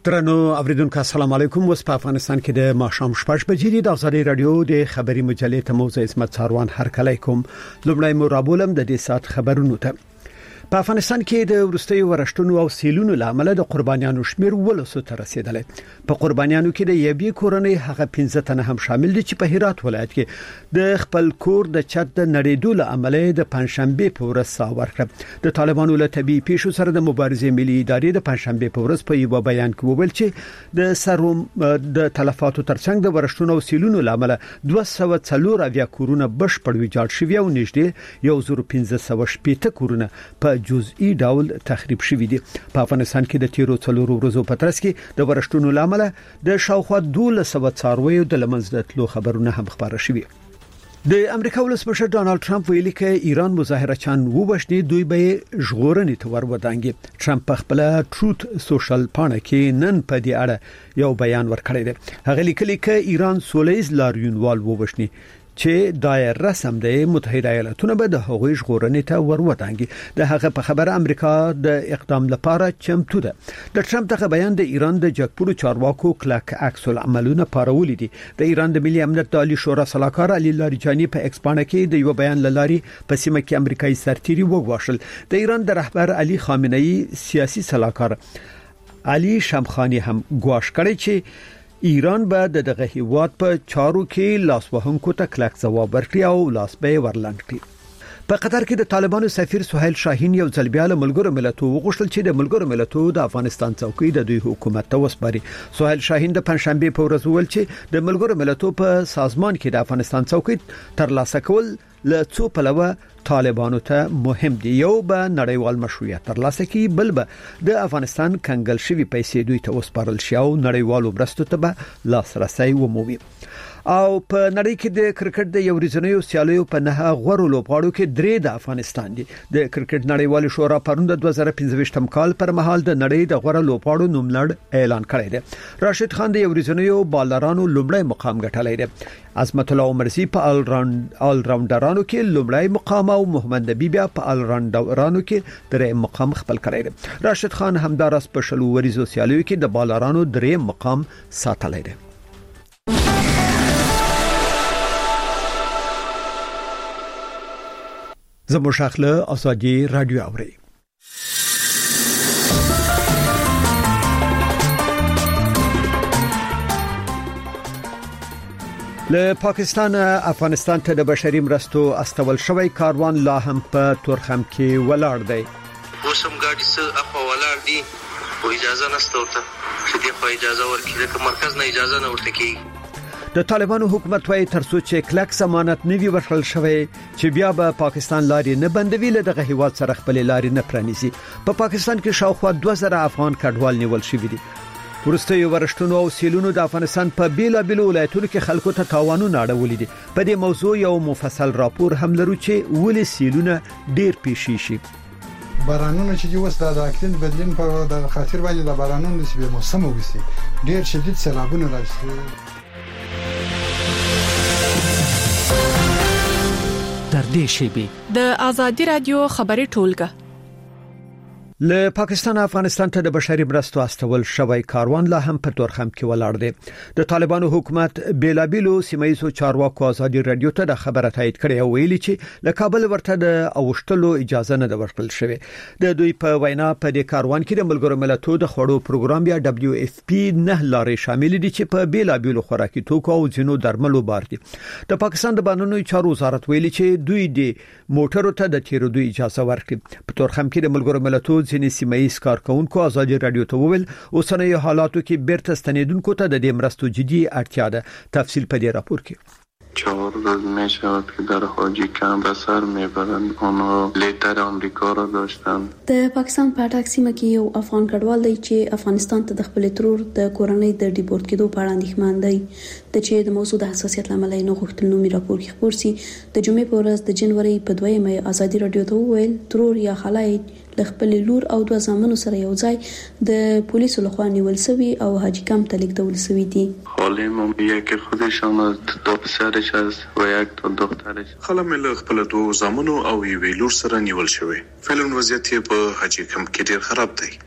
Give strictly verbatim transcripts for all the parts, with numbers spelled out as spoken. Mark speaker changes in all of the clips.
Speaker 1: درنو اوریدونکو السلام علیکم. وس په افغانستان کې د ماښام شپږ بجې د ازادي رادیو د خبري مجلې ته موزه اسمت ساروان هرکلی کوم. لومړی مو رابولم د دې سات خبرونو ته. په افغانستان کې د ورستیو ورشتونو او سیلونو لامل د قربانیانو شمیر ولسو ته رسیدلی. په قربانیانو کې د یبي کورنۍ هغه پنځه تنه هم شامل دي چې په هرات ولایت کې د خپل کور د چت د نړیدو لامل د پنځشنبه په ورځ سا ورکړه. د طالبانو له طبيعي پیښو سره د مبارزې ملي ادارې د پنځشنبه په ورځ په یو بیان کې وویل چې د سروم د تلفاتو ترڅنګ د ورشتونو او سیلونو لامل دوه سوه څلور اویا کورونه بشپړ ویجاړ شوي او نږدې یو زر پنځه سوه شپږ کورونه په جزئی ډول تخریب شوي دي. په افغانستان کې د تیرو څلورو ورځو په ترڅ کې د ورشتونو لامل د شاوخوا دوه سوه څارویو د لمنځه تلو خبرونه هم خبره شوي. د امریکا ولسمشر ډانلډ ټرمپ ویلي چې ایران مظاهره چان وبښني دوی به ژغورنې ته ورودانګي. ټرمپ په خپل ټروت سوشل پاڼه کې نن په دې اړه یو بیان ورکړی دی. هغه لیکلي چې ایران سولهییز لاریونوال وبښني چې دایر رسم دی متحده ایالاتونه به د هغوی ژغورنې ته ورودانګي. د هغه په خبره امریکا د اقدام لپاره چمتو ده. د ټرمپ دغه بیان د ایران د جګپورو چارواکو کلک عکس العملونه پارولې دي. د ایران د ملي امنیت د عالی شورا سلاکار علي لاریجانی په ایکس باندې کې د یو بیان لاري په سیمه کې امریکایي سرتیري وګواښل. د ایران د رهبر علي خامنه‌ای سیاسي سلاکار علي شمخانی هم ګواښ کړی چې ایران به دغه هیواد په چارو کې لاس وهونکو ته کلک ځواب ورکړي او لاس به ورلنډ کړي. په قطر کې د طالبانو سفیر سہیل شاهین یو ځل بیا له ملګرو ملتونو وغوښتل چې د ملګرو ملتونو د افغانستان څوکۍ د دوی حکومت ته وسپاري. سہیل شاهین د پنځشنبه په ورځ ویل چې د ملګرو ملتونو په سازمان کې د افغانستان څوکۍ ترلاسه کول له څو پلوه طالبانو ته مهم دي. یو به نړیوال مشروعیت ترلاسه کی، بل به د افغانستان کنګل شوی پیسې دوی ته وسپارل شي او نړیوالو مرستو ته به لاسرسي ومومي. او په نړۍ کې د کرکټ د یو ورځنیو سیالیو په نه غوړو لوبغاړو کې درې د افغانستان دي. د کرکټ نړیوال شورا پرون د دوه زره پنځه کال پر مهال د نړۍ د غوړو لوبغاړو نوملړ اعلان کړی دی. راشد خان د یو ورځنیو بالرانو لومړی مقام ګټلی دی. عظمت الله عمرزي په آل راوند آل راوندرانو کې لومړی مقام او محمد نبی بیا په آل راوندرانو کې درې مقام خپل کړی دی. راشد خان همدارس په شلو ورځو سیالیو کې د بالرانو درې مقام ساتلی دی. زموږ شاخله ازادي رادیو اوري. له پاکستان افغانستان ته د بشري مرستو استول شوی کاروان لا هم په تورخم کې ولاړ دی.
Speaker 2: اوسم ګاډي څه اخو ولاړ دي او اجازه نشته ورته چې دغه اجازه ورکړي د مرکز نه اجازه نه ورته کیږي.
Speaker 1: د طالبانو حکومت وايي ترڅو چې کلک ضمانت نه وي ورکړل شوی چې بیا به پاکستان لاري نه بندوي له دغه هیواد سره خپل لاري نه پرانیزي. په پا پاکستان کې شاوخوا دوه زره افغان کډوال نیول شوی دي. ورستیو ورشتونو او سیلونو د افغانستان په بیلا بیلو ولایتونو کې خلکو ته تاوانونه اړولې دي. په دې موضوع یو مفصل راپور هم لرو چې ولې سیلونه ډیر پیښې شي.
Speaker 3: بارانونه چې اوس د اقلیم بدلون په د خاطر باندې د بارانونو نسبت موسم وګسي ډیر شدید سیلابونه راځي.
Speaker 4: در دې شیبه
Speaker 5: د ازادي رادیو خبري ټولګه
Speaker 1: له پاکستان افغانستان ته د بشري مرستو استول شوی کاروان لا هم په تورخم کې ولاړ دی. د طالبانو حکومت بیلابیلو سیمایي چارواکو ازادي رادیو ته د خبره تایید کړې او ویلي چې له کابل ورته د اوشتلو اجازه نه ورکړل شوی. د دوی په وینا په دې کاروان کې د ملګرو ملتونو د خوړو پروګرام یا دبليو اف پی نه لارې شامل دي چې په بیلابیلو خوراکي توکو او ځینو درملو بار دي. د پاکستان د بانونو چارو وزارت ویلي چې دوی د موټرو ته د تیرو دوی اجازه ورکړي. په تورخم کې د ملګرو ملتونو ځینې سیمایي کارکونکو ازادي رادیو ته وویل اوسنۍ حالاتو کې بیرته ستنیدونکو ته د دې مرستو جدي اړتیا ده. تفصیل په دې راپور کې.
Speaker 6: چهار روز می شود که در حاجی کمپ به سر میبرند. آنها لیتر آمریکا را داشتند.
Speaker 7: د پاکستان په اټاک سیمه کې یو افغان کډوال دی چې افغانستان ته د خپل ترور د کورنۍ د ډیپورت کېدو په اړه اندېښمن دی. د چې د موضوع د حساسیت لامل یې نه غوښتل نومي راپور کې خبر سي. د جمعې په ورځ د جنوري په دویمه ازادي رادیو ته وویل ترور یا خلای له خپل لور او دوه زامنو سره یو ځای د پولیسو لخوا نیول شوی او حاجی کمپ ته لیږدول شوی دي.
Speaker 6: خالم یکی خودشان از دو پسرش است و یک تا دخترش.
Speaker 8: خالم له خپل دوه زامنو او یو لور سره نیول شوی. فعلا وضعیت په حاجی کمپ کې ډیر خراب دی.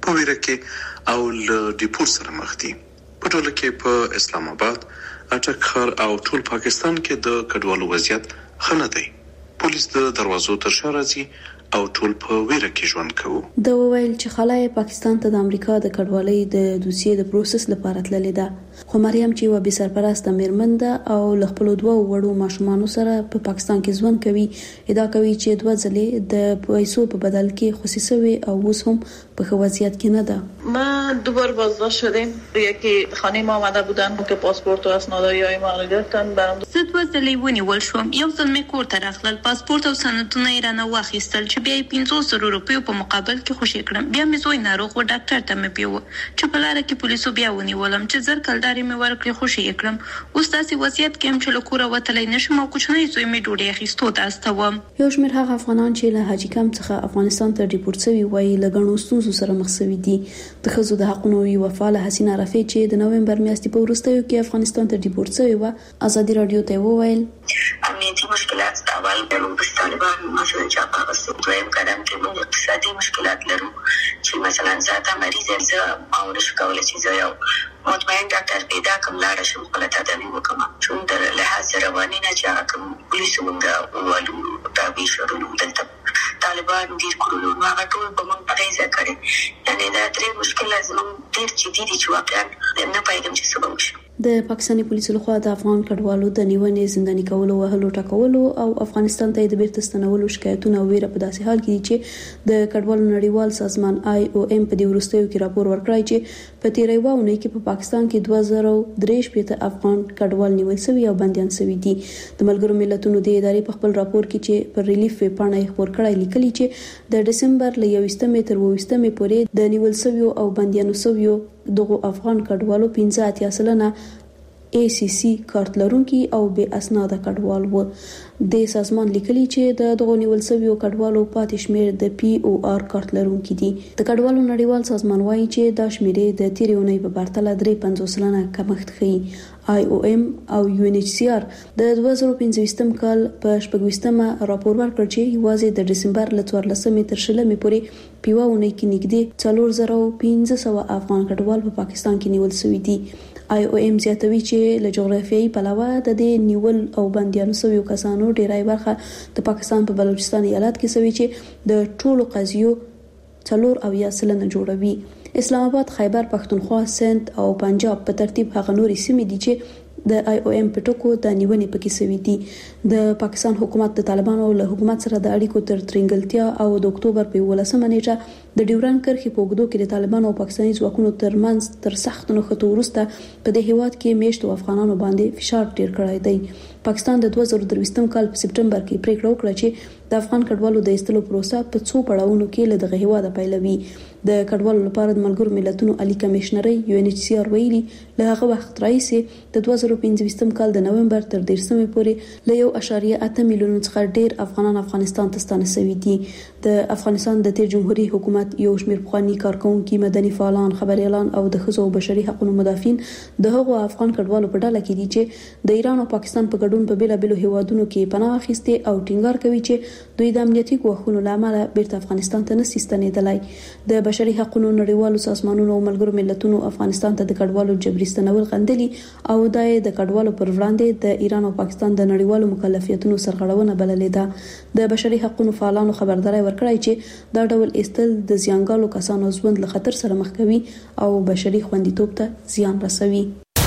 Speaker 6: په ویره کې او ل ډیپورت سره مخ دي. په ټوله کې په اسلام آباد، اټک خار او ټول پاکستان کې د کډوالو وضعیت ښه نه دی. پولیس د دروازو تر شا راځي او ټول په ویره کې ژوند کوي.
Speaker 7: د وویل چې خلای پاکستان ته د امریکا د کډوالۍ د دوسیې د پروسس لپاره تللې ده، خو مریم چې و به سرپرست میرمن ده او خپل دوه وړو ماشومان سره په پاکستان کې ژوند کوي، ادعا کوي چې دوه ځلې د پیسو په بدل کې خصوصي او اوس هم په ښه وضعیت کې نه ده.
Speaker 4: ما دوبار بازداشت شدیم. یکی خانه ما آمده بودن که پاسپورت و اسنادهای ما رو گرفتن. برام
Speaker 8: زه دوه ځلې ونیول شوم. یو ځل مې کور ته راغلل، پاسپورت او سندونه یې رانه واخیستل چې بیا یې پنځوس زره روپیو په مقابل کې خوشی کړم. بیا مې زوی ناروغ و، ډاکټر ته مې بیو چې په لار کې پولیسو بیا ونیولم چې زر کلداري مې ورکړې، خوشی یې کړم. اوس داسې وضعیت کې هم چې له کوره وتلی نشم او کوچنی زوی مې ډوډۍ اخیستو ته استوم.
Speaker 7: یو شمېر هغه افغانان چې له حاجي کمپ څخه افغانستان ته ډیپورت شوي وایي له ګڼو ستونزو سره مخ شوي دي. د ښځو د حقونو یوه فعاله حسینه رفیع چې د نومبر میاشتې په وروستیو کې افغانستان ته ډیپورت شوې وه، ازادي راډیو ته وویل
Speaker 9: امنیتي مشکلات اول د موږ طالبان مثلا چې په غوښتنه دویم قدم کې موږ اقتصادي مشکلات لرو چې مثلا زاته مریض زه او نشو کولای چې زه یو مطمئن ډاکټر پیدا کوم لاړ شم خپل تداوی وکم چون در لحاظ رواني نه چې کوم پولیسو موږ ولو دا به شروع دلته طالبان ډیر کړو نو هغه ټول په موږ پریزه کړي. یعنی دا درې مشکلات زموږ ډیر جدي دي چې واقعا نه پایدم چې څه وشي.
Speaker 7: د پاکستاني پولیسو لخوا د افغان کډوالو د نیونې زنداني کولو وهلو ټاکولو او افغانستان ته د بیرته ستنولو شکایتونه ویره په داسې حال کې دي چې د کډوالو نړیوال سازمان آی او ایم په دې وروستیو کې راپور ورکړی چې په تیرې واونه کې په پاکستان کې دوه زره درې شپږ افغان کډوال نیول شوي او بنديان شوي دي. د ملګرو ملتونو د ادارې په خپل راپور کې چې پر ریلیف پاڼه یې خبر کړی لیکلي چې د دسمبر ل یوویشتمې تر اوویشتمې پورې د نیول شوي او بنديانو شوي دغه افغان کډوالو پنځه اتیا سلنه ای سی سی کارت لرونکي او بې اسناده کډوال وو. د سازمان لیکلي چې د دغه نیول شویو کډوالو پاتې شمیر د پی او آر کارت لرونکي دي. د کډوالو نړیوال سازمان وایي چې دا شمیر د تیرې اونۍ په پرتله درې پنځوس سلنه کمښت ښیي. آی او ایم او یو ان ایچ سی آر د دوه زره پنځوستم کال په شپږویشتمه راپور ورکړ چې یوازې د دسمبر ل څوارلسمې تر شلمې پورې په یوه اونۍ کې نږدې څلور زره پنځه سوه افغان کډوال په پاکستان کې نیول شوي دي. آی او ایم زیاتوي چې له جغرافیایي پلوه د دې نیول او بنديانو شویو کسانو ډیری برخه د پاکستان په بلوچستان ایالت کې شوی چې د ټولو قضیو څلور اویا سلنه جوړوي. اسلام آباد، خیبر پښتونخوا، سند او پنجاب په ترتیب هغه نورې سیمې دي چې د آی او ایم په ټکو د نیونې پکې شوي دي. د پاکستان حکومت د طالبانو له حکومت سره د اړیکو تر ترنګلتیا او د اکتوبر په ولسمه نیټه د ډیورند کرښې په اوږدو کې د طالبانو او پاکستاني ځواکونو ترمنځ تر سخت نښتو وروسته په دې هیواد کې میشتو افغانانو باندې فشار ډیر کړی دی. پاکستان د دوه زره درویشتم کال په سپټمبر کې پریکړه وکړه چې د افغان کډوالو د ایستلو پروسه په څو پړاوونو کې له دغه هیواد پیلوي. د کډوالو لپاره د ملګرو ملتونو عالی کمشنري یو ان ایچ سی آر ویلي له هغه وخت راهیسې د دوه زره پنځوستم کال د نومبر تر دیرشمې پورې له یو اعشاریه اته میلیون څخه ډیر افغانان افغانستان ته ستانه شوي دي. د افغانستان د تیر جمهوریت حکومت یو شمېر پخواني کارکونکي، مدني فعالان، خبريالان او د ښځو او بشري حقوقو مدافعین د هغو افغان کډوالو په ډله کې دي چې د ایران او پاکستان په ګډون په بیلابېلو هیوادونو کې پناه اخیستې او ټینګار کوي چې دوی د امنیتي ګواښونو لامل بیرته افغانستان ته نشي ستنېدلای. د بشري حقوقو نړیوالو سازمانونو او ملګرو ملتونو افغانستان ته د کډوالو جبري ستنول غندلي او د د کډوالو پر وړاندې د ایران او پاکستان د نړیوالو مکلفیتونو سرغړونه بللې ده. د بشري حقوقو فعالانو خبرداري ورکړی چې دا ډول ایستل د زیانګالو کسانو ژوند له خطر سره مخ کوي او بشري خوندیتوب ته زیان رسوي.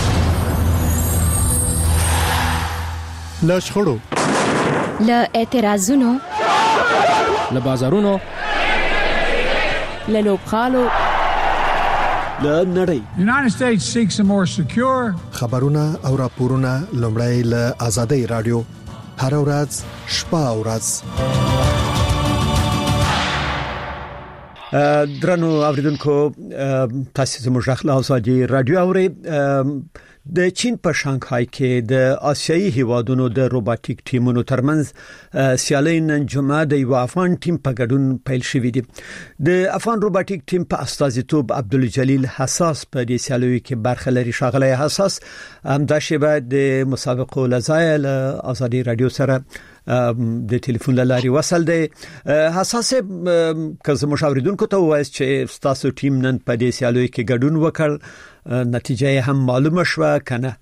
Speaker 10: له شخړو،
Speaker 5: له اعتراضونو،
Speaker 10: له بازارونو،
Speaker 5: له لوبخالو،
Speaker 1: له نړۍ
Speaker 11: United States seeks a more secure
Speaker 10: خبرونه او راپورونه لومړی له آزادۍ رادیو هر ورځ شپه او ورځ.
Speaker 1: درنو اوریدونکو، تاسو زموږ خپل آزادۍ رادیو اورئ. د چین په شانګهای کې د آسیایي هیوادونو د روباټیک ټیمونو ترمنځ سیالي نن جمعه د یو افغان ټیم په ګډون پیل شوې دي. د افغان روباټیک ټیم په استازیتوب عبدالجلیل حساس په دې سیالیو کې برخه لري. شاغلی حساس همدا شیبه د مسابقو لزایل آزادۍ رادیو سره د ټلیفون لاري وصل دی. حساس که مشاوردونکو ته وایي چې تاسو ټیم نن په دې سیالوي کې ګډون وکړ، نتیجه هم معلومه شوه کنه؟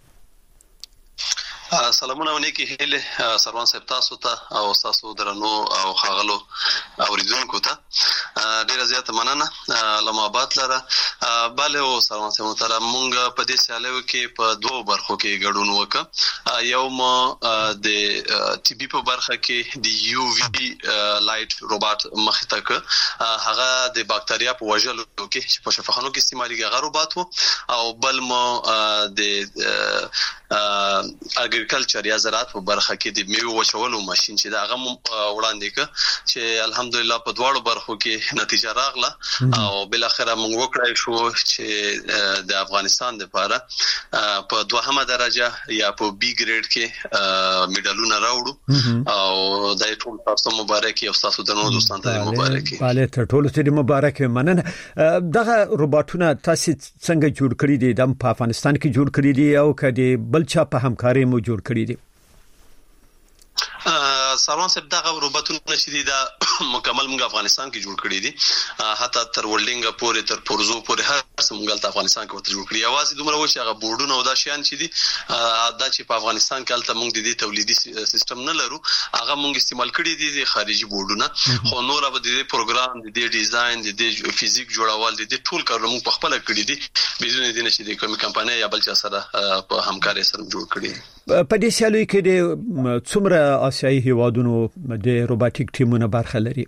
Speaker 12: سلامونه ونیکی هله سروان صاحب تاسو ته او تاسو درنو او خاغلو اوریدونکو ته ډیره زیاته مننه. لما آباد لره bale او سروان صاحب محترم مونږ په دې سیالیو کې په دوه برخو کې ګډون وکړ. یو مو د ټي بي په برخه کې د یو وی لایټ روبوت مخ ته ک هغه د باکتریا په وژلو کې چې په شفاخانو کې استعمالي هغه روبوت وو، او بل مو د اګریکلچر یا زراعت په برخه کې د میوه وچولو ماشين چې دا هغه وړاندې ک چې الحمدلله په دواړو برخو کې نتیجه راغله او بل اخره موږ وکړای شو چې د افغانستان لپاره په دوهمه درجه یا په بي ګریډ کې میډالونه راوړو او د ټول تاسو مبارکي او تاسو د نو دوستانو ته مبارکي.
Speaker 1: bale ته ټول ته مبارک مننه. دغه روبوټونه تاسو څنګه جوړ کړی دي؟ د افغانستان کې جوړ کړی دي او کدي بل چا په همکاري مو جوړ کړی دي؟
Speaker 12: سروان صاحب دغه روبوټونه چې دي دا مکمل موږ افغانستان کې جوړ کړی دي، حتی تر ولډینګ پورې تر پورزو پورې هر څه موږ ته افغانستان کې ورته جوړ کړی. اواز دومره و چې هغه بورډونه او دا شیان چې دي دا چې په افغانستان کې البته موږ د دې تولیدي سیستم نه لرو، هغه موږ استعمال کړی دي د خارجي بورډونه، خو نور به د دې پروګرام د دې ډیزاین د دې فزیک جوړول د دې ټول کارونه موږ په خپل کړی دي بدون دې چې د کومې کمپنۍ یا بل چا سره په همکاري سره جوړ کړی.
Speaker 1: په دې سیالوي کې د څومره آسیایي هیوادونو د روبوټیک ټیمونه برخه لري؟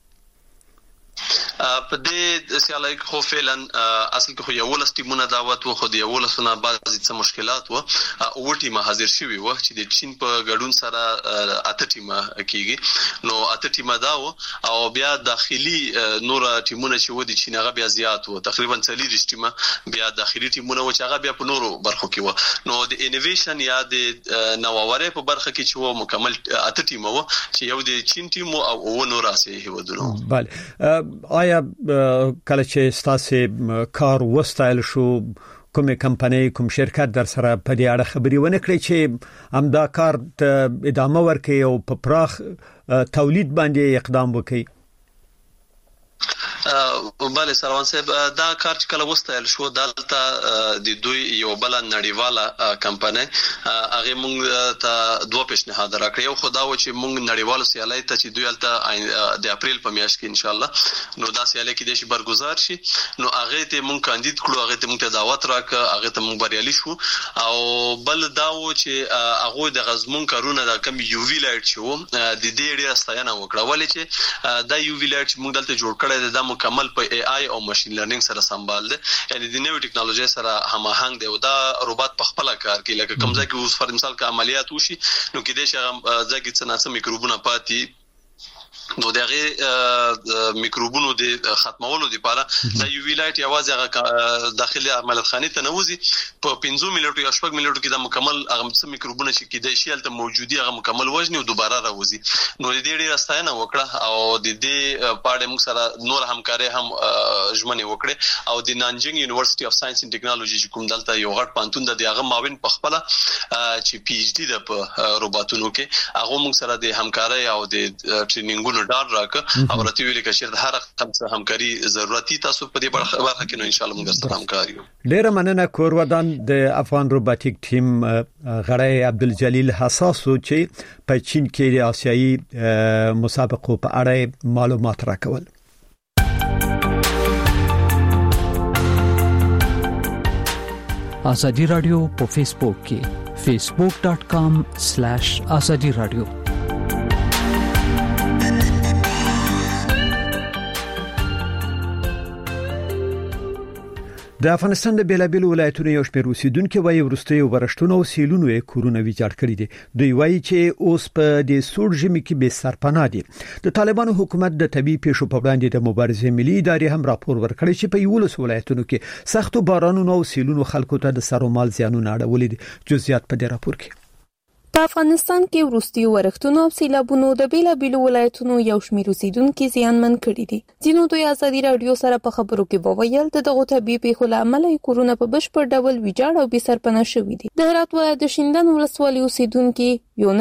Speaker 12: په دې سیالای خو فعلا اصل کې خو یو ولس ټیمونه دعوت و، خو د یو ولسونه بعضی څه مشکلات و او ټیمه حاضر شوی و چې د چین په ګډون سره اته ټیمه کیږي، نو اته ټیمه دا و او بیا داخلي نور ټیمونه چې و د چین هغه بیا زیات و، تقریبا څلور ټیمه بیا داخلي ټیمونه و چې هغه بیا په نورو برخو کې و. نو د انویشن یا د نوښت په برخه کې چې و مکمل اته ټیمه و چې یو د چین ټیم او نور آسیایي هیوادونو.
Speaker 1: بله آیا کله چې تاسو کار وستایل شو کومه کمپنۍ کوم شرکت در سره په دې اړه خبري ونه کړی چې همدا کار ادامه ورکړي او په پراخ تولید باندې اقدام وکړي؟
Speaker 12: bale سروان صاحب دا کار چې کله وستایل شو دلته د دوی یو بل نړیواله کمپنۍ هغه موږ ته دوه پیشنهاد راکړي، یو خدا و چې موږ نړیوالو سیالۍ ته چې دوی الته د اپریل په میاشت کې ان شاء الله نو دا سیالۍ کې د شي برگزار شي، نو هغه ته موږ کاندید کړو، هغه ته موږ دعوت راکړه، هغه ته موږ بریالي شو. او بل دا و چې هغه د غزمون کارونه د کم یو وی لایټ شو د دې ډیره ستاینه وکړه، ولې چې دا یو وی لایټ موږ دلته جوړ کړی د مکمل په ای آی او ماشين لرنینګ سره سمبال دي، یعنی د نوې ټکنالوژي سره هماهنګ دی او دا روبوت په خپل کار کوي. لکه کوم ځای کې اوس پر مثال کې عملیات وشي نو کې د شغه ځای کې څه ناسم میکروبونه پاتې نو دغه میکروبونو د ختمولو لپاره د یو وی لایټ یوازې هغه داخلي عملیات خانه ته نوځي په پنځه منټو یا شپږ منټو کې د مکمل هغه څه میکروبونه چې کېدای شي البته موجودي هغه مکمل وژني او دوباره راوځي. نو د دې ډیره ستاینه وکړه او د دې پاړې موږ سره نور همکاري هم ژمنه وکړه او د نانجنګ یونیورسيټي اف ساينس اند ټیکنالوژي چې کوم دلته یو غټ پانتون د هغه معاون په خپل چې پی ایچ ډی د روبوټونو کې هغه موږ سره د همکاري او د ټریننګونو ډار راکړه او راته ویل کې چې هر خمسه همکاري ضرورتي تاسو په دې برخه کې نو ان شاء الله موږ سره همکاري یو.
Speaker 1: ډیره مننه کورودان د افغان روبوټیک ټیم غړی عبدالجلیل حساسو چې په چین کې د آسیایي مسابقو په اړه معلومات راکول.
Speaker 13: ازادي رادیو په فیسبوک کې facebook dot com slash azadi radio.
Speaker 1: د افغانستان د بیلابیل ولایتونو یو شمېر اوسیدونکو وايي ورستي ورشتونه او سیلونو یې کورونه ویجاړ کړی دي. دوی وايي چې اوس په دې سوړ ژمي کې به سرپناه دي. د طالبانو حکومت د طبي پیښو په وړاندې د مبارزې ملي ادارې هم راپور ورکړی چې په یولس ولایتونو کې سختو بارانونو او سیلونو خلکو ته د سر او مال زیانونه اړولي دي. جزئیات په دې راپور کې.
Speaker 5: په افغانستان کې وروستي ورښتونو او سیلابونو د بیلابیلو ولایتونو یو شمېر اوسیدونکي زیانمن کړي دي. ځینو دوی ازادي رادیو سره په خبرو کې وویل د دغو طبي پیښو له امله یې کورونه په بشپړ ډول ویجاړ او بې سرپناه شوي دي. د هرات ولایت د شیندن ولسوالۍ اوسیدونکي یو